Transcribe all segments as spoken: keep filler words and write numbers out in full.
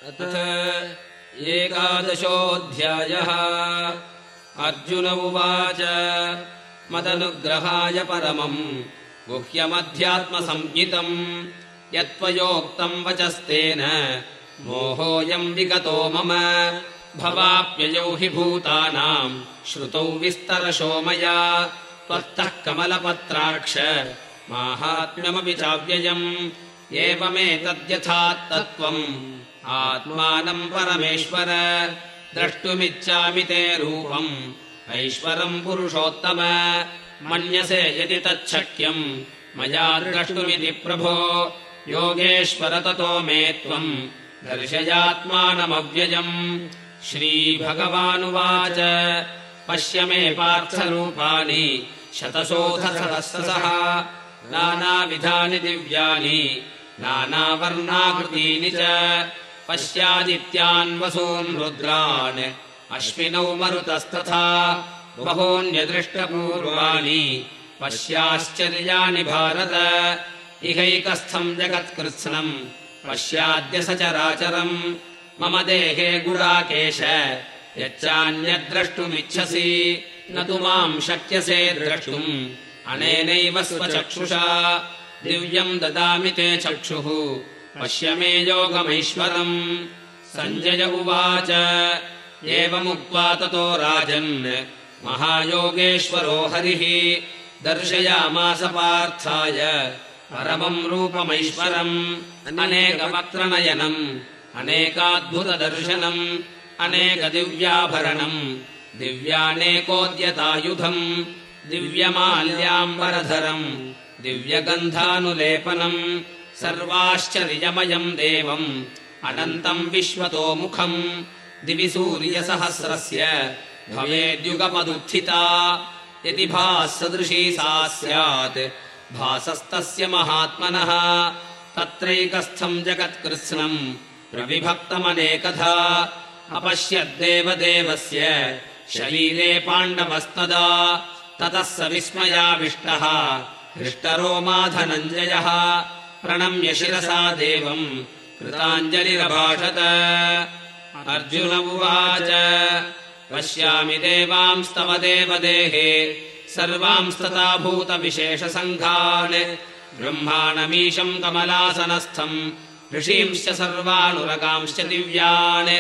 अथ एकादशोऽध्यायः। अर्जुन उवाच मदनुग्रहाय परमम् गुह्यमध्यात्मसंज्ञितम् यत्त्वयोक्तम् वचस्तेन मोहोऽयम् विगतो मम भवाप्ययौ हि भूतानाम् श्रुतौ विस्तरशो मया त्वत्तः कमलपत्राक्ष माहात्म्यमपि चाव्ययम् एवमेतद्यथात्तत्त्वम् आत्मानम् परमेश्वर द्रष्टुमिच्छामि ते रूपम् ऐश्वरम् पुरुषोत्तम मन्यसे यदि तच्छक्यम् मया द्रष्टुमिति प्रभो योगेश्वर ततो मे त्वम् दर्शयात्मानमव्ययम्। श्रीभगवानुवाच पश्य मे पार्थरूपाणि शतशोऽथसहस्रशः नानाविधानि दिव्यानि नानावर्णाकृतीनि च पश्यादित्यान् वसून् रुद्रान् अश्विनौ मरुतस्तथा बहून्यदृष्टपूर्वाणि पश्याश्चर्याणि भारत इहैकस्थम् जगत्कृत्स्नम् पश्याद्य सचराचरम् मम देहे गुडाकेश यच्चान्यद्द्रष्टुमिच्छसि न तु माम् शक्यसे द्रष्टुम् अनेनैव स्वचक्षुषा दिव्यम् ददामि ते चक्षुः पश्य मे योगमैश्वरम्। सञ्जय उवाच एवमुक्त्वा ततो राजन् महायोगेश्वरो हरिः दर्शयामास पार्थाय परमम् रूपमैश्वरम् अनेकवक्त्रनयनम् अनेकाद्भुतदर्शनम् अनेकदिव्याभरणम् दिव्यानेकोद्यतायुधम् दिव्यमाल्याम्बरधरम् दिव्यगन्धानुलेपनम् सर्वाश्चर्यमयम् देवम् अनन्तम् विश्वतोमुखम् दिवि सूर्यसहस्रस्य भवेद्युगपदुत्थिता यदि भाससदृशी सा स्यात् भासस्तस्य महात्मनः तत्रैकस्थम् जगत्कृत्स्नम् प्रविभक्तमनेकधा अपश्यद्देवदेवस्य शरीरे पाण्डवस्तदा ततः स विस्मयाविष्टः हृष्टरोमा धनञ्जयः प्रणम्य शिरसा देवम् कृताञ्जलिरभाषत। अर्जुन उवाच पश्यामि देवांस्तव देवदेहे सर्वांस्तथा भूतविशेषसङ्घान् ब्रह्माणमीशम् कमलासनस्थम् ऋषींश्च सर्वानुरगांश्च दिव्यान्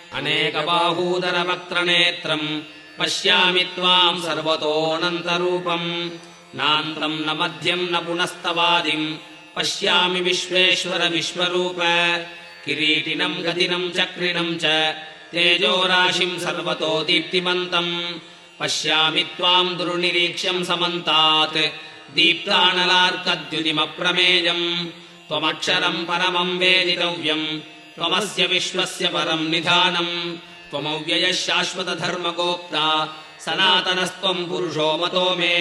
अनेकबाहूदरवक्त्रनेत्रम् पश्यामि त्वाम् सर्वतोऽनन्तरूपम् नान्तम् न मध्यम् न पुनस्तवादिम् पश्यामि विश्वेश्वर विश्वरूप किरीटिनम् गदिनम् चक्रिणम् च तेजोराशिम् सर्वतो दीप्तिमन्तम् पश्यामि त्वाम् दुर्निरीक्ष्यम् समन्तात् दीप्तानलार्कद्युतिमप्रमेयम् त्वमक्षरम् परमम् वेदितव्यम् त्वमस्य विश्वस्य परम् निधानम् त्वमव्ययः शाश्वतधर्मगोप्ता सनातनस्त्वम् पुरुषो मतो मे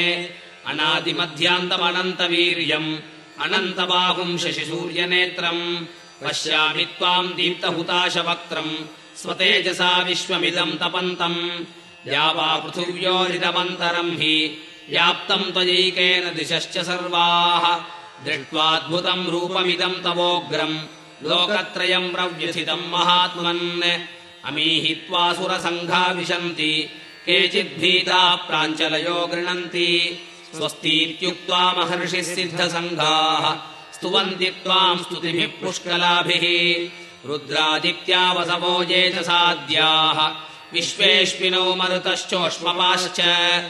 अनादिमध्यान्तमनन्तवीर्यम् अनन्तबाहुम् शशिसूर्यनेत्रम् पश्यामि त्वाम् दीप्तहुताशवक्त्रम् स्वतेजसा विश्वमिदम् तपन्तम् द्यावा पृथिव्योरिदमन्तरम् हि व्याप्तम् त्वयैकेन दिशश्च सर्वाः दृष्ट्वाद्भुतम् रूपमिदम् तवोग्रम् लोकत्रयम् प्रव्यथितम् महात्मन् अमीहि त्वासुरसङ्घा विशन्ति केचिद्भीताः प्राञ्चलयो गृह्णन्ति स्वस्तीत्युक्त्वा महर्षिः सिद्धसङ्घाः स्तुवन्ति त्वाम् स्तुतिभिः पुष्कलाभिः रुद्रादित्या वसवो ये च साद्याः विश्वेश्विनौ मरुतश्चोष्मपाश्च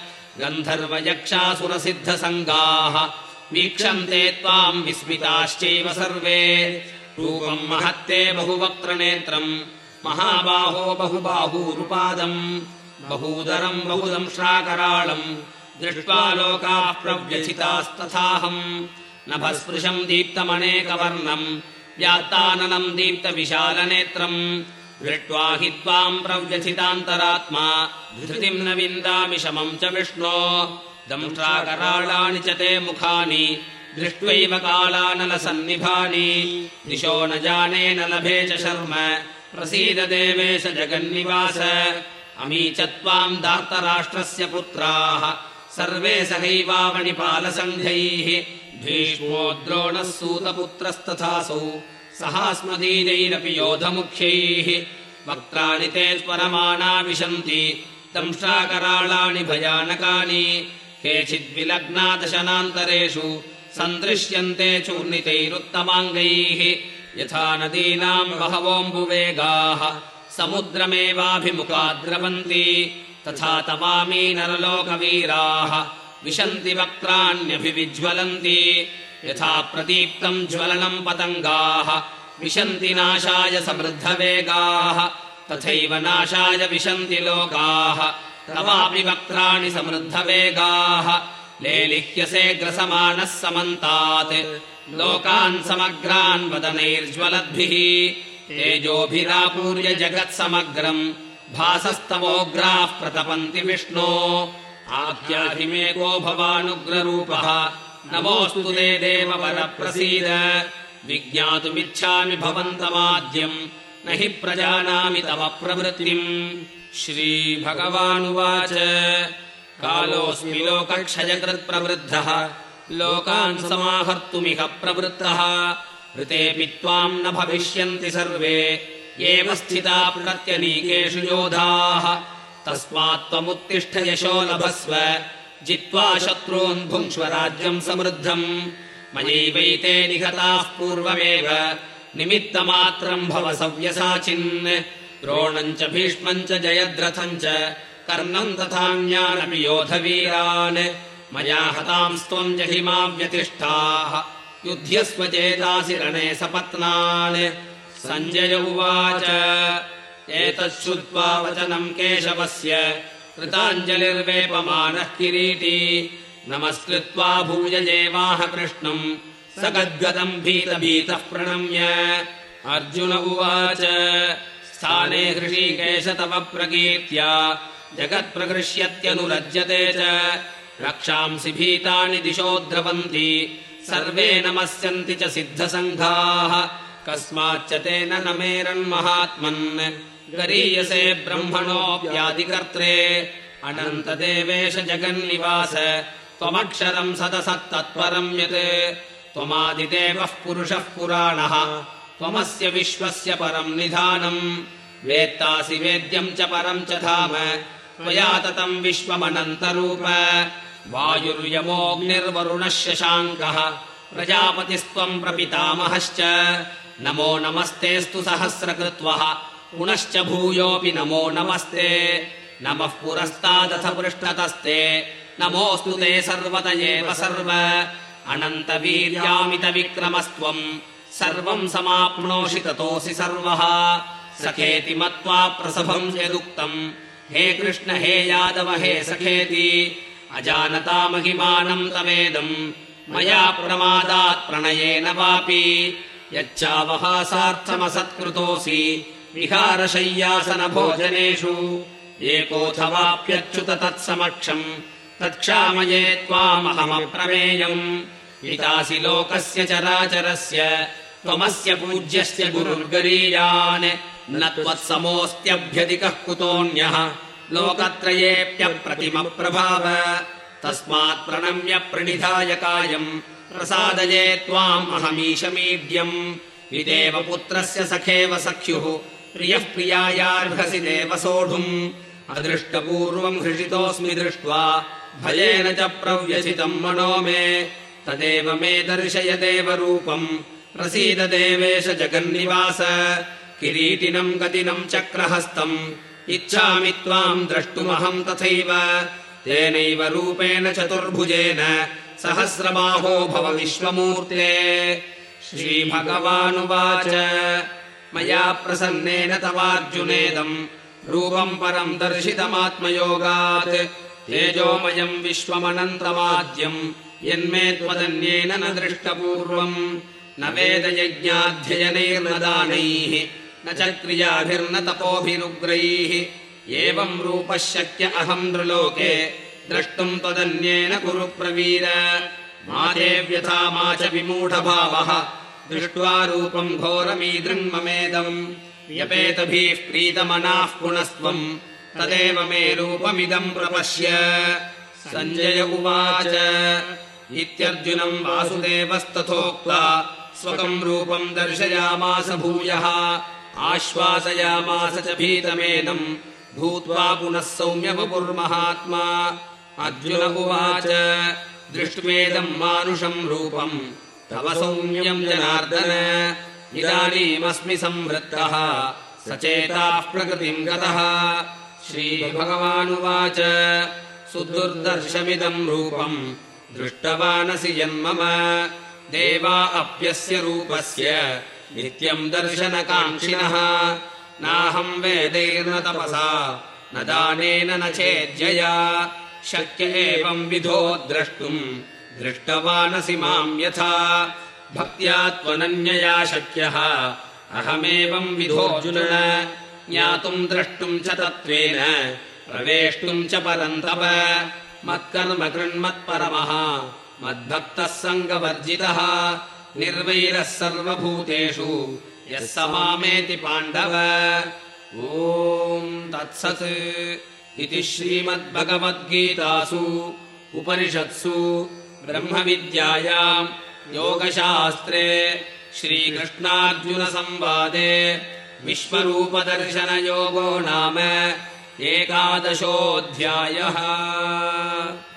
गन्धर्वयक्षासुरसिद्धसङ्घाः वीक्षन्ते त्वाम् विस्मिताश्चैव सर्वे रूपम् महत्ते बहुवक्त्रनेत्रम् महाबाहो बहुबाहूरुपादम् बहूदरम् बहुदंश्राकराळम् दृष्ट्वा लोकाः प्रव्यथितास्तथाहम् नभस्पृशम् दीप्तमनेकवर्णम् व्यात्ताननम् दीप्तविशालनेत्रम् दृष्ट्वा हि त्वाम् प्रव्यथितान्तरात्मा धृतिम् न विन्दामि शमम् च विष्णो दंष्ट्राकराळानि च ते मुखानि दृष्ट्वैव कालानलसन्निभानि दिशो न जाने न लभे च शर्म प्रसीद देवेश जगन्निवास अमी च त्वाम् दार्तराष्ट्रस्य पुत्राः सर्वे सहैवावनिपालसङ्घैः भीष्मो द्रोणः सूतपुत्रस्तथासौ सहास्मदीजैरपि योधमुख्यैः वक्त्राणि ते स्वरमाणा विशन्ति दंष्ट्राकराळाणि भयानकानि केचिद्विलग्ना दशनान्तरेषु सन्दृश्यन्ते चूर्णितैरुत्तमाङ्गैः यथा नदीनाम् बहवोऽम्बुवेगाः समुद्रमेवाभिमुखा द्रवन्ति तथा तवामी नरलोकवीराः विशन्ति वक्त्राण्यभिविज्वलन्ति यथा प्रदीप्तम् ज्वलनम् पतङ्गाः विशन्ति नाशाय समृद्धवेगाः तथैव नाशाय विशन्ति लोकाः तवापि वक्त्राणि समृद्धवेगाः लेलिह्यसे ग्रसमानः समन्तात् लोकान् समग्रान् वदनैर्ज्वलद्भिः तेजोभिरापूर्य जगत्समग्रम् भासस्तवोग्राः प्रतपन्ति विष्णो आख्याहिमेको भवानुग्ररूपः नमोऽस्तु ते देव वरप्रसीद विज्ञातुमिच्छामि भवन्तमाद्यम् न हि प्रजानामि तव प्रवृत्तिम् श्रीभगवानुवाच कालोऽस्मि लोकक्षयकृत्प्रवृद्धः लोकान् समाहर्तुमिह प्रवृत्तः ऋतेऽपि त्वाम् न भविष्यन्ति सर्वे एव स्थिता प्रत्यनीकेषु योधाः तस्मात् त्वमुत्तिष्ठ यशो लभस्व जित्वा शत्रून् भुङ्क्ष्व राज्यम् समृद्धम् मयैवैते निहताः पूर्वमेव निमित्तमात्रम् भव सव्यसाचिन् द्रोणम् च भीष्मम् च जयद्रथम् च कर्णम् तथान्यानपि योधवीरान् मया हतांस्त्वम् जहिमा व्यतिष्ठाः युध्यस्व चेतासि रणे सपत्नान् सञ्जय उवाच एतच्छ्रुत्वा वचनम् केशवस्य कृताञ्जलिर्वेपमानः किरीटी नमस्कृत्वा भूयजेवाह कृष्णम् स गद्गदम् भीतभीतः प्रणम्य अर्जुन उवाच स्थाने हृषीकेश तव प्रकीर्त्या जगत्प्रकृष्यत्यनुरज्यते च रक्षांसि भीतानि दिशो द्रवन्ति सर्वे नमस्यन्ति च सिद्धसङ्घाः कस्माच्च तेन न मेरन्महात्मन् गरीयसे ब्रह्मणोऽप्यादिकर्त्रे अनन्तदेवेश जगन्निवास त्वमक्षरम् सदसत्तत्परम् यत् त्वमादिदेवः पुरुषः पुराणः त्वमस्य विश्वस्य परम् निधानम् वेत्तासि वेद्यम् च परम् च धाम त्वया ततम् विश्वमनन्तरूप वायुर्यमोऽग्निर्वरुणः शशाङ्कः प्रजापतिस्त्वम् प्रपितामहश्च नमो नमस्तेऽस्तु सहस्रकृत्वः पुनश्च भूयोऽपि नमो नमस्ते नमः पुरस्तादथ पृष्ठतस्ते नमोऽस्तु ते सर्वत एव सर्व अनन्तवीर्यामितविक्रमस्त्वम् सर्वम् समाप्नोषि ततोऽसि सर्वः सखेति मत्वा प्रसभम् यदुक्तम् हे कृष्ण हे यादव हे सखेति अजानता महिमानम् तवेदम् मया प्रमादात् प्रणयेन वापि यच्चावहासार्थमसत्कृतोऽसि विहारशय्यासनभोजनेषु एकोऽथवाप्यच्युत तत्समक्षम् तत्क्षामये त्वामहमप्रमेयम् पितासि लोकस्य चराचरस्य त्वमस्य पूज्यस्य गुरुर्गरीयान् न त्वत्समोऽस्त्यभ्यधिकः कुतोऽन्यः लोकत्रयेऽप्यप्रतिमप्रभाव तस्मात् प्रणम्य प्रणिधाय कायम् प्रसादये त्वाम् अहमीशमीड्यम् विदेव पुत्रस्य सखेव सख्युः प्रियः प्रियायार्हसि देव सोढुम् अदृष्टपूर्वम् हृषितोऽस्मि दृष्ट्वा भयेन च प्रव्यथितम् मनो मे तदेव मे दर्शय देवरूपम् प्रसीद देवेश जगन्निवास किरीटिनम् गदिनम् चक्रहस्तम् इच्छामि त्वाम् द्रष्टुमहम् तथैव तेनैव रूपेण चतुर्भुजेन सहस्रबाहो भव विश्वमूर्ते श्रीभगवानुवाच मया प्रसन्नेन तवार्जुनेदम् रूपम् परम् दर्शितमात्मयोगात् तेजोमयम् विश्वमनन्तमाद्यम् यन्मे त्वदन्येन न दृष्टपूर्वम् न वेदयज्ञाध्ययनैर्न दानैः न च क्रियाभिर्न तपोभिरुग्रैः एवम् रूपः शक्य अहम् नृलोके द्रष्टुम् त्वदन्येन कुरु प्रवीर मा ते व्यथा मा च विमूढभावः दृष्ट्वा रूपम् घोरमीदृङ्ममेदम् व्यपेतभिः प्रीतमनाः पुनस्त्वम् तदेव मे रूपमिदम् प्रपश्य सञ्जय उवाच इत्यर्जुनम् वासुदेवस्तथोक्त्वा स्वकम् रूपम् दर्शयामास भूयः आश्वासयामास च भीतमेनम् भूत्वा पुनः सौम्यवपुर्महात्मा अर्जुन उवाच दृष्ट्वेदम् मानुषम् रूपम् तव सौम्यम् जनार्दन इदानीमस्मि संवृत्तः सचेताः प्रकृतिम् गतः श्रीभगवानुवाच सुदुर्दर्शमिदम् रूपम् दृष्टवानसि यन्मम देवा अप्यस्य रूपस्य नित्यम् दर्शनकाङ्क्षिणः नाहम् वेदैर्न तपसा न दानेन न चेज्यया शक्य एवम् विधो द्रष्टुम् दृष्टवानसि माम् यथा भक्त्या त्वनन्यया शक्यः अहमेवम् विधोऽर्जुन ज्ञातुम् द्रष्टुम् च तत्त्वेन प्रवेष्टुम् च परन्तप मत्कर्म कृन्मत्परमः मद्भक्तः सङ्गवर्जितः निर्वैरः सर्वभूतेषु यः स मामेति पाण्डव ॐ तत्सत् इति श्रीमद्भगवद्गीतासु उपनिषत्सु ब्रह्मविद्यायाम् योगशास्त्रे श्रीकृष्णार्जुनसंवादे विश्वरूपदर्शनयोगो नाम एकादशोऽध्यायः।